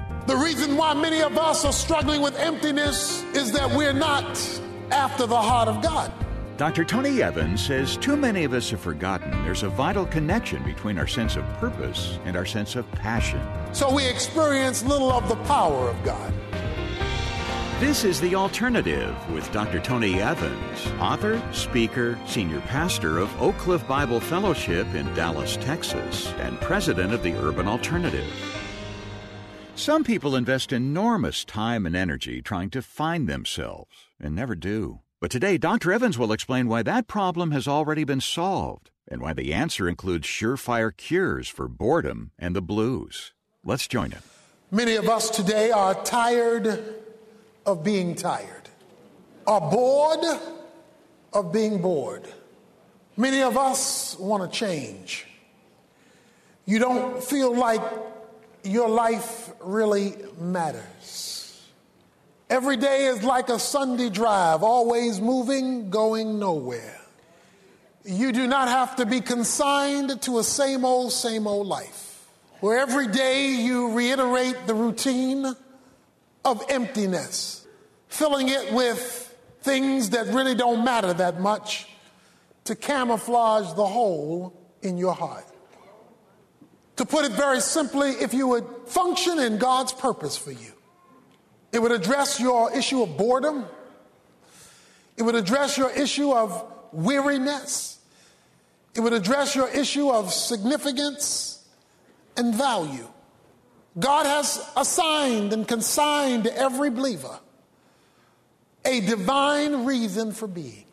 The reason why many of us are struggling with emptiness is that we're not after the heart of God. Dr. Tony Evans says too many of us have forgotten there's a vital connection between our sense of purpose and our sense of passion. So we experience little of the power of God. This is The Alternative with Dr. Tony Evans, author, speaker, senior pastor of Oak Cliff Bible Fellowship in Dallas, Texas, and president of the Urban Alternative. Some people invest enormous time and energy trying to find themselves and never do. But today, Dr. Evans will explain why that problem has already been solved and why the answer includes surefire cures for boredom and the blues. Let's join him. Many of us today are tired of being tired, are bored of being bored. Many of us want to change. You don't feel like your life really matters. Every day is like a Sunday drive, always moving, going nowhere. You do not have to be consigned to a same old life, where every day you reiterate the routine of emptiness, filling it with things that really don't matter that much to camouflage the hole in your heart. To put it very simply, if you would function in God's purpose for you, it would address your issue of boredom. It would address your issue of weariness. It would address your issue of significance and value. God has assigned and consigned to every believer a divine reason for being.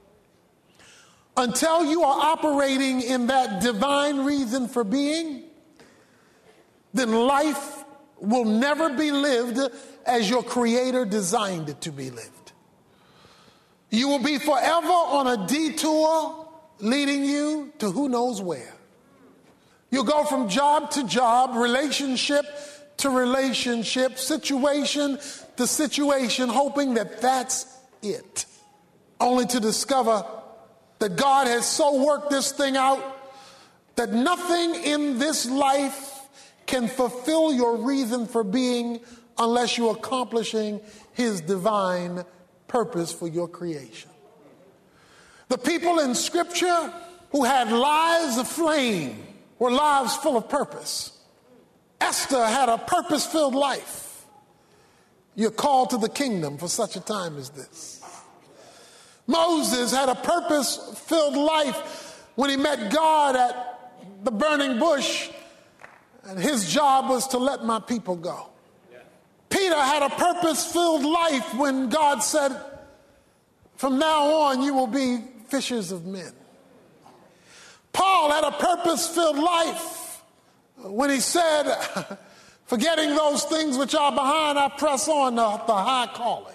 Until you are operating in that divine reason for being, then life will never be lived as your Creator designed it to be lived. You will be forever on a detour leading you to who knows where. You'll go from job to job, relationship to relationship, situation to situation, hoping that that's it, only to discover that God has so worked this thing out that nothing in this life can fulfill your reason for being unless you're accomplishing His divine purpose for your creation. The people in Scripture who had lives aflame were lives full of purpose. Esther had a purpose-filled life. You're called to the kingdom for such a time as this. Moses had a purpose-filled life when he met God at the burning bush, and his job was to let my people go. Peter had a purpose-filled life when God said, from now on you will be fishers of men. Paul had a purpose-filled life when he said, forgetting those things which are behind, I press on the high calling.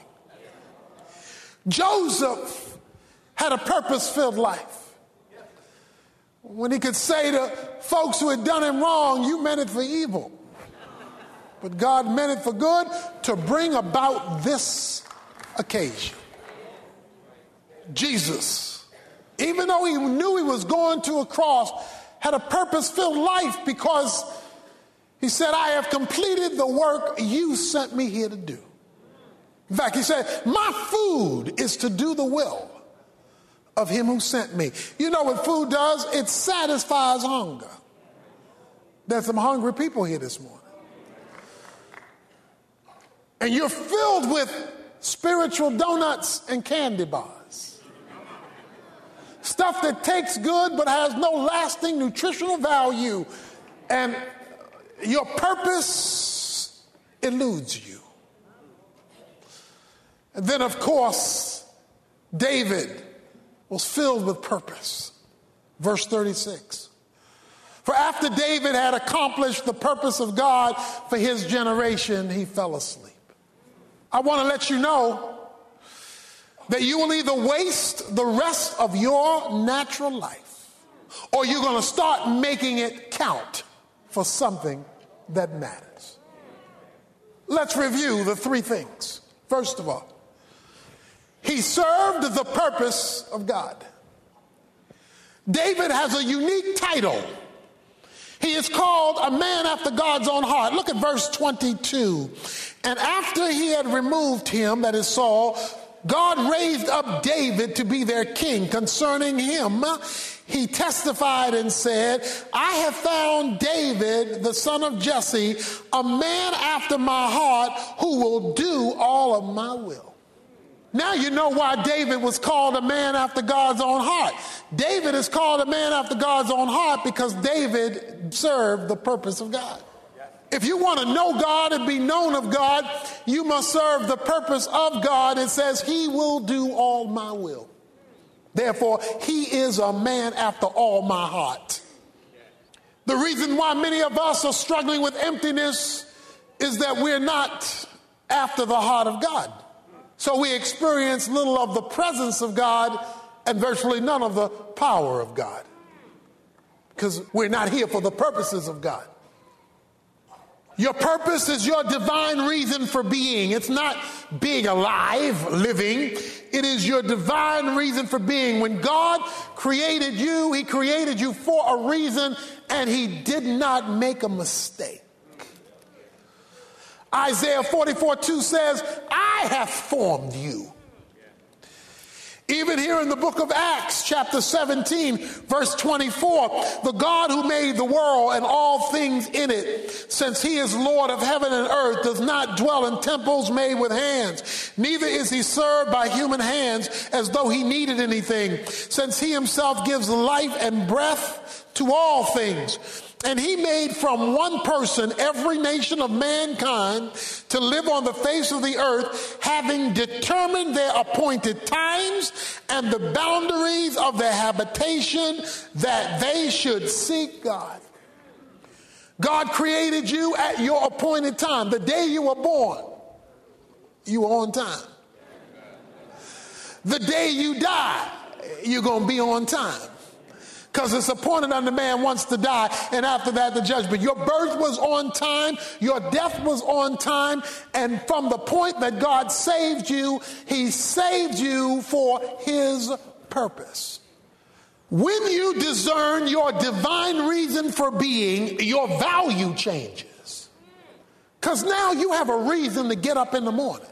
Joseph had a purpose-filled life when he could say to folks who had done him wrong, you meant it for evil, but God meant it for good to bring about this occasion. Jesus, even though he knew he was going to a cross, had a purpose-filled life because he said, I have completed the work you sent me here to do. In fact, he said, my food is to do the will of him who sent me. You know what food does? It satisfies hunger. There's some hungry people here this morning. And you're filled with spiritual donuts and candy bars. Stuff that tastes good but has no lasting nutritional value. And your purpose eludes you. And then, of course, David was filled with purpose. Verse 36. For after David had accomplished the purpose of God for his generation, he fell asleep. I want to let you know that you will either waste the rest of your natural life or you're going to start making it count for something that matters. Let's review the three things. First of all, he served the purpose of God. David has a unique title. He is called a man after God's own heart. Look at verse 22. And after he had removed him, that is Saul, God raised up David to be their king. Concerning him, he testified and said, I have found David, the son of Jesse, a man after my heart who will do all of my will. Now you know why David was called a man after God's own heart. David is called a man after God's own heart because David served the purpose of God. If you want to know God and be known of God, you must serve the purpose of God. It says, he will do all my will. Therefore, he is a man after all my heart. The reason why many of us are struggling with emptiness is that we're not after the heart of God. So we experience little of the presence of God and virtually none of the power of God, because we're not here for the purposes of God. Your purpose is your divine reason for being. It's not being alive, living. It is your divine reason for being. When God created you, he created you for a reason, and he did not make a mistake. Isaiah 44:2 says, I have formed you. Even here in the book of Acts, chapter 17, verse 24, the God who made the world and all things in it, since he is Lord of heaven and earth, does not dwell in temples made with hands. Neither is he served by human hands as though he needed anything, since he himself gives life and breath to all things. And he made from one person every nation of mankind to live on the face of the earth, having determined their appointed times and the boundaries of their habitation, that they should seek God. God created you at your appointed time. The day you were born, you were on time. The day you die, you're going to be on time. Because it's appointed unto man once to die, and after that the judgment. Your birth was on time, your death was on time, and from the point that God saved you, he saved you for his purpose. When you discern your divine reason for being, your value changes. Because now you have a reason to get up in the morning.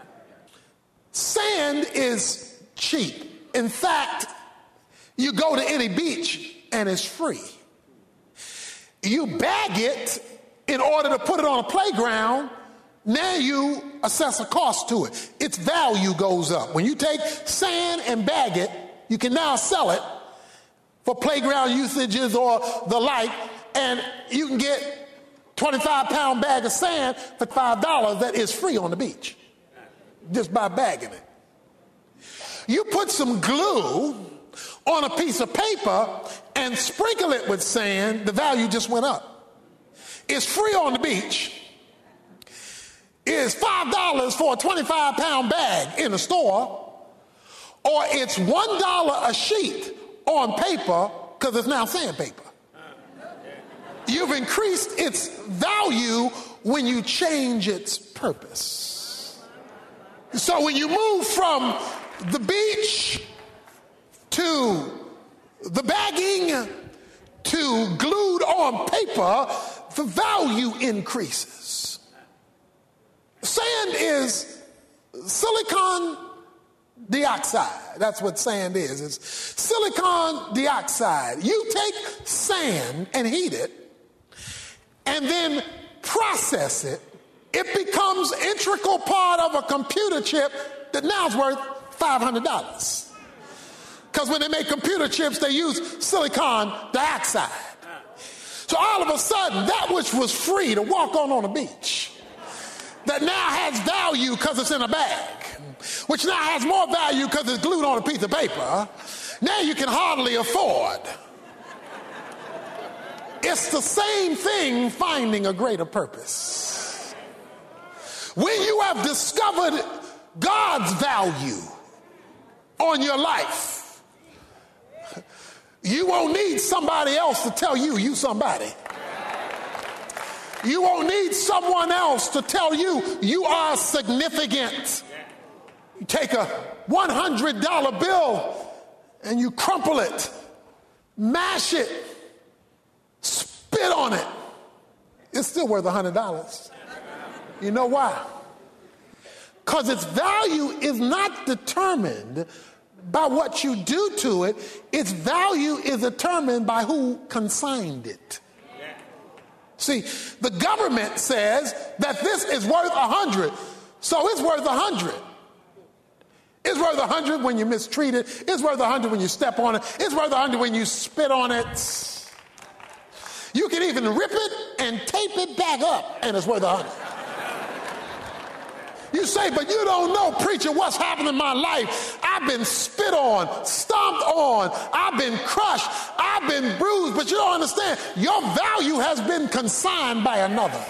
Sand is cheap. In fact, you go to any beach and it's free. You bag it in order to put it on a playground. Now you assess a cost to it. Its value goes up. When you take sand and bag it, you can now sell it for playground usages or the like, and you can get 25-pound bag of sand for $5 that is free on the beach just by bagging it. You put some glue on a piece of paper and sprinkle it with sand, the value just went up. It's free on the beach. It's $5 for a 25-pound bag in a store, or it's $1 a sheet on paper because it's now sandpaper. You've increased its value when you change its purpose. So when you move from the beach to the bagging to glued on paper, the value increases. Sand is silicon dioxide. That's what sand is. It's silicon dioxide. You take sand and heat it and then process it. It becomes an integral part of a computer chip that now is worth $500. Because when they make computer chips, they use silicon dioxide. So all of a sudden, that which was free to walk on a beach, that now has value because it's in a bag, which now has more value because it's glued on a piece of paper, now you can hardly afford. It's the same thing finding a greater purpose. When you have discovered God's value on your life, you won't need somebody else to tell you you somebody. You won't need someone else to tell you you are significant. You take a $100 bill and you crumple it, mash it, spit spit on it, it's still worth $100. You know why? Because its value is not determined by what you do to it. Its value is determined by who consigned it. See, the government says that this is worth 100, so it's worth 100. It's worth 100 when you mistreat it. It's worth 100 when you step on it. It's worth 100 when you spit on it. You can even rip it and tape it back up, and it's worth 100. You say, but you don't know, preacher, what's happened in my life. I've been spit on, stomped on, I've been crushed, I've been bruised, but you don't understand. Your value has been consigned by another.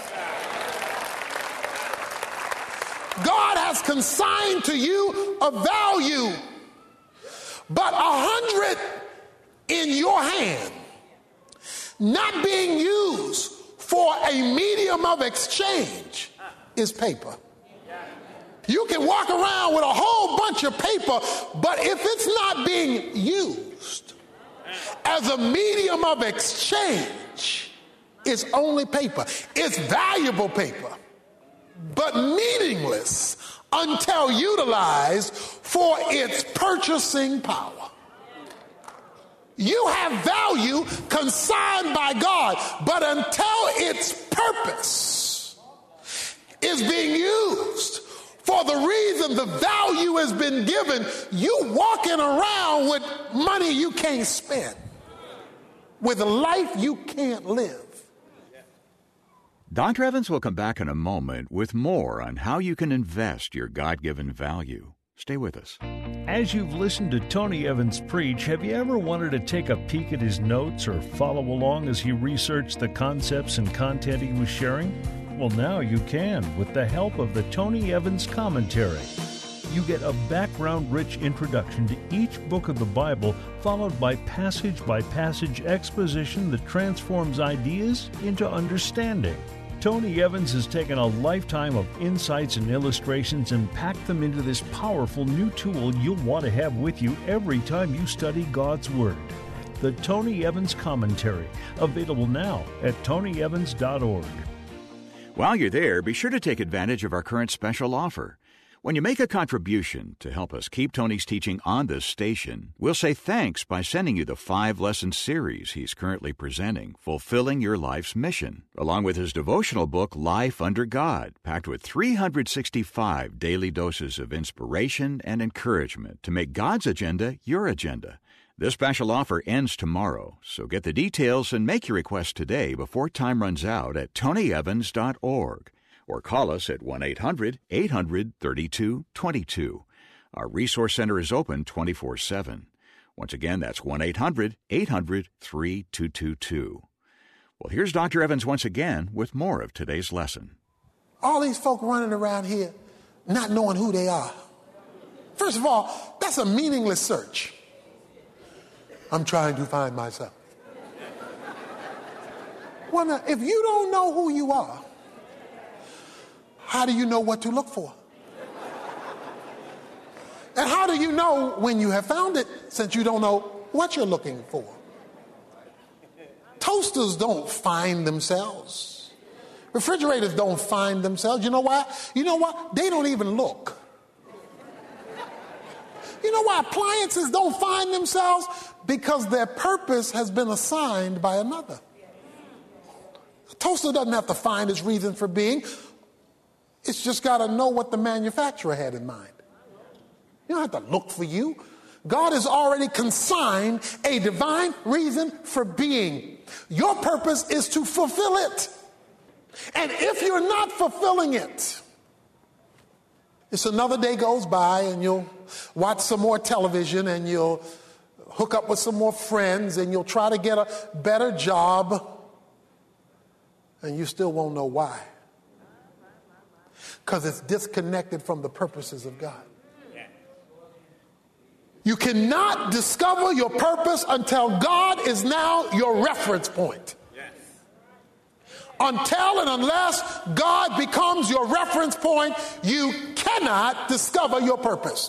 God has consigned to you a value, but 100 in your hand, not being used for a medium of exchange, is paper. You can walk around with a whole bunch of paper, but if it's not being used as a medium of exchange, it's only paper. It's valuable paper, but meaningless until utilized for its purchasing power. You have value consigned by God, but until its purpose is being used for the reason the value has been given, you walking around with money you can't spend, with a life you can't live. Dr. Evans will come back in a moment with more on how you can invest your God-given value. Stay with us. As you've listened to Tony Evans preach, have you ever wanted to take a peek at his notes or follow along as he researched the concepts and content he was sharing? Well, now you can with the help of the Tony Evans Commentary. You get a background-rich introduction to each book of the Bible, followed by passage-by-passage exposition that transforms ideas into understanding. Tony Evans has taken a lifetime of insights and illustrations and packed them into this powerful new tool you'll want to have with you every time you study God's Word. The Tony Evans Commentary, available now at tonyevans.org. While you're there, be sure to take advantage of our current special offer. When you make a contribution to help us keep Tony's teaching on this station, we'll say thanks by sending you the 5-lesson series he's currently presenting, Fulfilling Your Life's Mission, along with his devotional book, Life Under God, packed with 365 daily doses of inspiration and encouragement to make God's agenda your agenda. This special offer ends tomorrow, so get the details and make your request today before time runs out at tonyevans.org. Or call us at 1-800-800-3222. Our Resource Center is open 24/7. Once again, that's 1-800-800-3222. Well, here's Dr. Evans once again with more of today's lesson. All these folk running around here not knowing who they are. First of all, that's a meaningless search. I'm trying to find myself. Well, now, if you don't know who you are, how do you know what to look for? And how do you know when you have found it, since you don't know what you're looking for? Toasters don't find themselves. Refrigerators don't find themselves. You know why? You know what? They don't even look. You know why appliances don't find themselves? Because their purpose has been assigned by another. A toaster doesn't have to find its reason for being. It's just got to know what the manufacturer had in mind. You don't have to look for you. God has already consigned a divine reason for being. Your purpose is to fulfill it. And if you're not fulfilling it, it's another day goes by and you'll watch some more television and you'll hook up with some more friends and you'll try to get a better job and you still won't know why. Because it's disconnected from the purposes of God. You cannot discover your purpose until God is now your reference point. Until and unless God becomes your reference point, you cannot discover your purpose.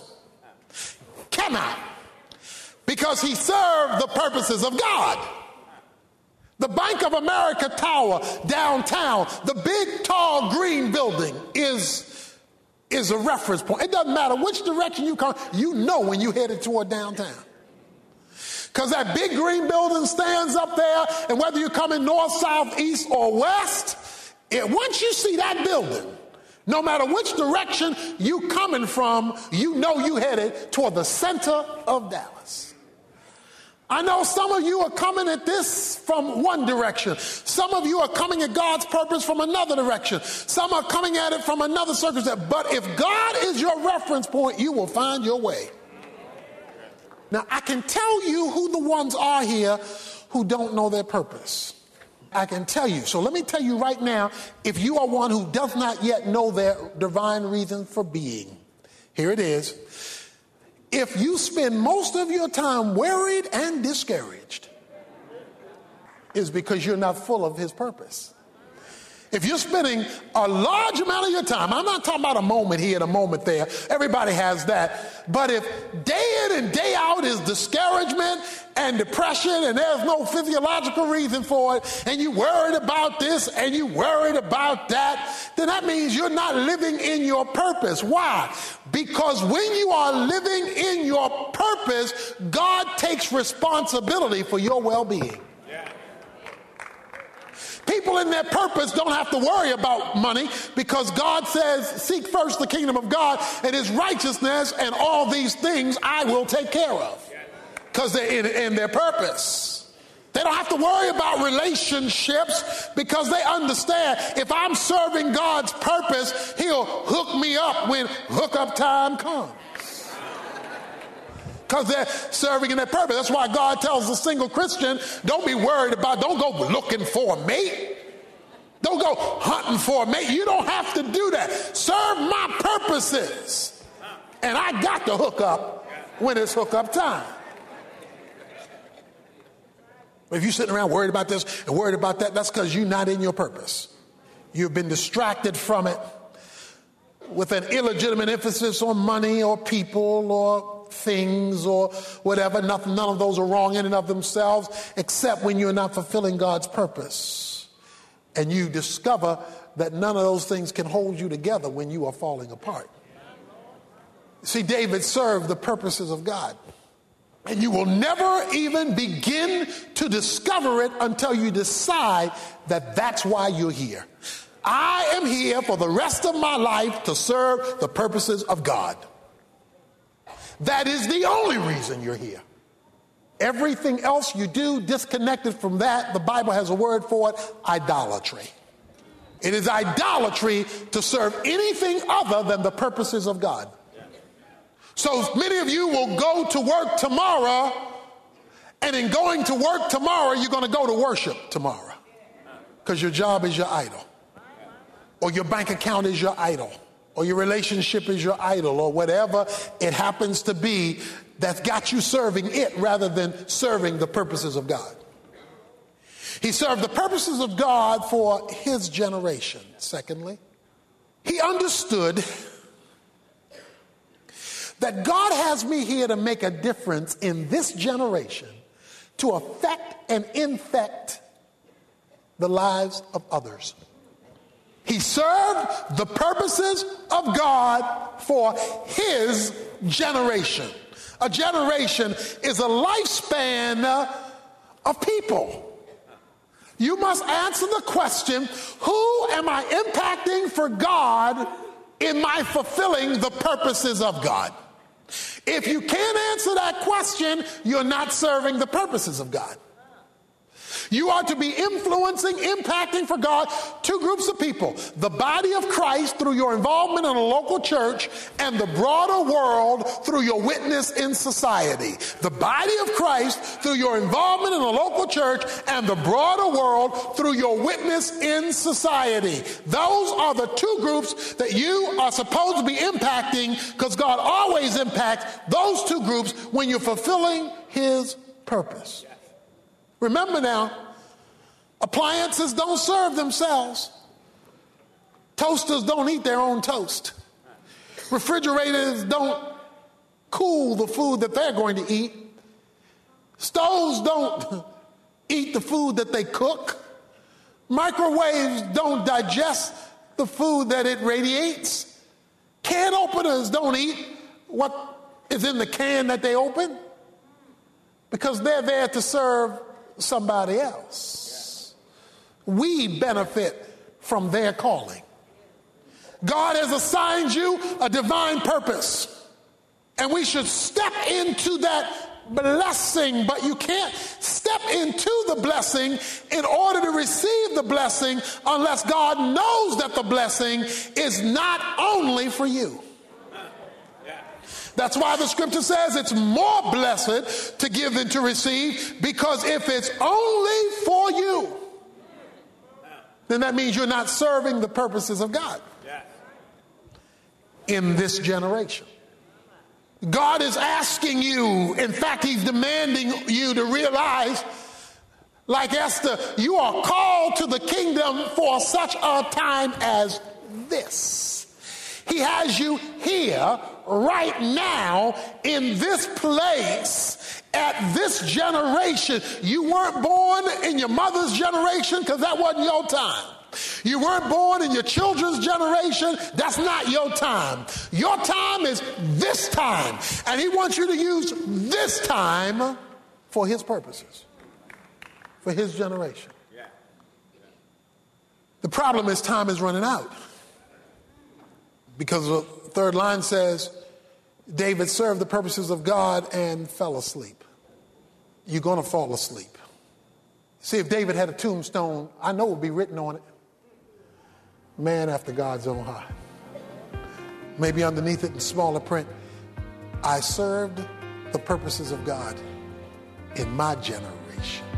Cannot. Because he served the purposes of God. The Bank of America Tower downtown, the big, tall, green building is a reference point. It doesn't matter which direction you come, you know when you're headed toward downtown. Because that big green building stands up there, and whether you're coming north, south, east, or west, once you see that building, no matter which direction you coming from, you know you headed toward the center of Dallas. I know some of you are coming at this from one direction. Some of you are coming at God's purpose from another direction. Some are coming at it from another circumstance. But if God is your reference point, you will find your way. Now, I can tell you who the ones are here who don't know their purpose. I can tell you. So let me tell you right now, if you are one who does not yet know their divine reason for being, here it is. If you spend most of your time worried and discouraged, it's because you're not full of his purpose. If you're spending a large amount of your time, I'm not talking about a moment here and a moment there. Everybody has that. But if day in and day out is discouragement and depression and there's no physiological reason for it, and you worried about this and you worried about that, then that means you're not living in your purpose. Why? Because when you are living in your purpose, God takes responsibility for your well-being. People in their purpose don't have to worry about money because God says, seek first the kingdom of God and his righteousness, and all these things I will take care of, because they're in their purpose. They don't have to worry about relationships because they understand if I'm serving God's purpose, he'll hook me up when hookup time comes. Because they're serving in their purpose. That's why God tells the single Christian, don't be worried about, don't go looking for a mate. Don't go hunting for a mate. You don't have to do that. Serve my purposes. And I got to hook up when it's hookup time. If you're sitting around worried about this and worried about that, that's because you're not in your purpose. You've been distracted from it with an illegitimate emphasis on money or people or things or whatever. None of those are wrong in and of themselves, except when you're not fulfilling God's purpose. And you discover that none of those things can hold you together when you are falling apart. See, David served the purposes of God. And you will never even begin to discover it until you decide that that's why you're here. I am here for the rest of my life to serve the purposes of God. That is the only reason you're here. Everything else you do disconnected from that, the Bible has a word for it, idolatry. It is idolatry to serve anything other than the purposes of God. So many of you will go to work tomorrow, and in going to work tomorrow, you're going to go to worship tomorrow because your job is your idol, or your bank account is your idol, or your relationship is your idol, or whatever it happens to be that's got you serving it rather than serving the purposes of God. He served the purposes of God for his generation. Secondly, he understood that God has me here to make a difference in this generation to affect and infect the lives of others. He served the purposes of God for his generation. A generation is a lifespan of people. You must answer the question, who am I impacting for God in my fulfilling the purposes of God? If you can't answer that question, you're not serving the purposes of God. You are to be influencing, impacting for God two groups of people: the body of Christ through your involvement in a local church, and the broader world through your witness in society. The body of Christ through your involvement in a local church, and the broader world through your witness in society. Those are the two groups that you are supposed to be impacting, because God always impacts those two groups when you're fulfilling his purpose. Remember now, appliances don't serve themselves. Toasters don't eat their own toast. Refrigerators don't cool the food that they're going to eat. Stoves don't eat the food that they cook. Microwaves don't digest the food that it radiates. Can openers don't eat what is in the can that they open, because they're there to serve somebody else. We benefit from their calling. God has assigned you a divine purpose, and we should step into that blessing, but you can't step into the blessing in order to receive the blessing unless God knows that the blessing is not only for you. That's why the scripture says it's more blessed to give than to receive, because if it's only for you, then that means you're not serving the purposes of God in this generation. God is asking you, in fact, he's demanding you to realize, like Esther, you are called to the kingdom for such a time as this. He has you here right now in this place at this generation. You weren't born in your mother's generation because that wasn't your time. You weren't born in your children's generation. That's not your time. Your time is this time. And he wants you to use this time for his purposes, for his generation. The problem is time is running out. Because the third line says, David served the purposes of God and fell asleep. You're going to fall asleep. See, if David had a tombstone, I know it would be written on it, man after God's own heart. Maybe underneath it in smaller print, I served the purposes of God in my generation.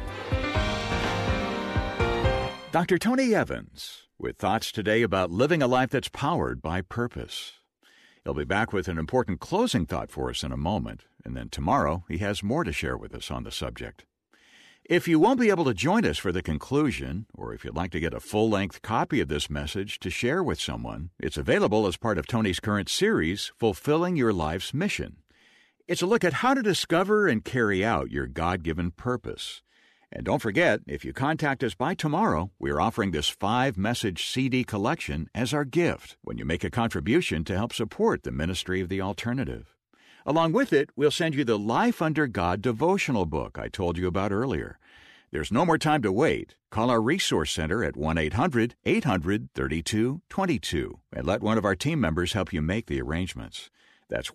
Dr. Tony Evans with thoughts today about living a life that's powered by purpose. He'll be back with an important closing thought for us in a moment, and then tomorrow he has more to share with us on the subject. If you won't be able to join us for the conclusion, or if you'd like to get a full-length copy of this message to share with someone, it's available as part of Tony's current series, Fulfilling Your Life's Mission. It's a look at how to discover and carry out your God-given purpose. And don't forget, if you contact us by tomorrow, we're offering this 5-message CD collection as our gift when you make a contribution to help support the ministry of The Alternative. Along with it, we'll send you the Life Under God devotional book I told you about earlier. There's no more time to wait. Call our Resource Center at 1-800-800-3222 and let one of our team members help you make the arrangements. That's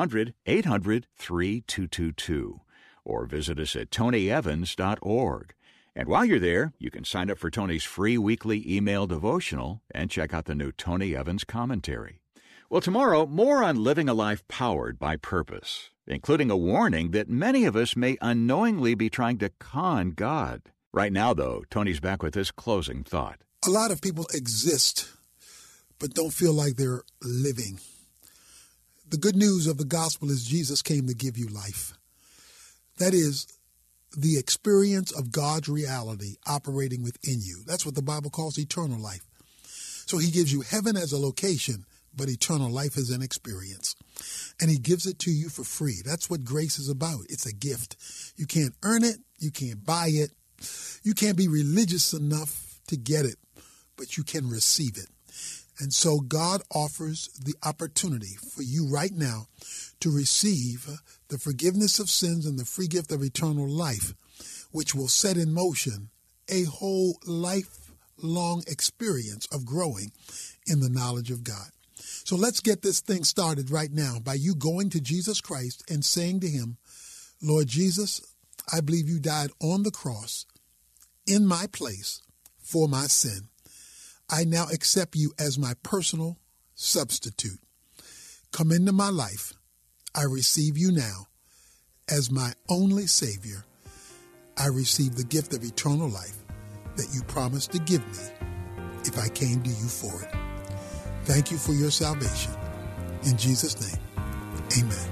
1-800-800-3222. Or visit us at tonyevans.org. And while you're there, you can sign up for Tony's free weekly email devotional and check out the new Tony Evans commentary. Well, tomorrow, more on living a life powered by purpose, including a warning that many of us may unknowingly be trying to con God. Right now, though, Tony's back with this closing thought. A lot of people exist, but don't feel like they're living. The good news of the gospel is Jesus came to give you life. That is the experience of God's reality operating within you. That's what the Bible calls eternal life. So he gives you heaven as a location, but eternal life is an experience. And he gives it to you for free. That's what grace is about. It's a gift. You can't earn it. You can't buy it. You can't be religious enough to get it, but you can receive it. And so God offers the opportunity for you right now to receive the forgiveness of sins and the free gift of eternal life, which will set in motion a whole lifelong experience of growing in the knowledge of God. So let's get this thing started right now by you going to Jesus Christ and saying to him, Lord Jesus, I believe you died on the cross in my place for my sin. I now accept you as my personal substitute. Come into my life. I receive you now as my only Savior. I receive the gift of eternal life that you promised to give me if I came to you for it. Thank you for your salvation. In Jesus' name, amen.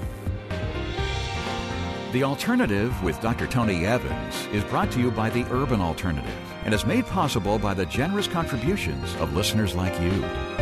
The Alternative with Dr. Tony Evans is brought to you by the Urban Alternative and is made possible by the generous contributions of listeners like you.